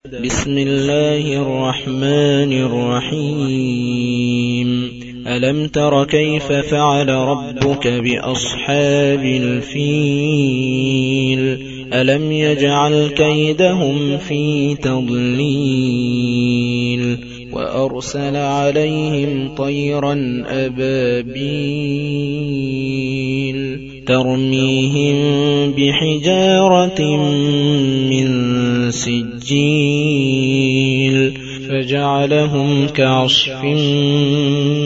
بسم الله الرحمن الرحيم ألم تر كيف فعل ربك بأصحاب الفيل ألم يجعل كيدهم في تضليل وأرسل عليهم طيرا أبابيل ترميهم بحجارة من سجيل فجعلهم كعصف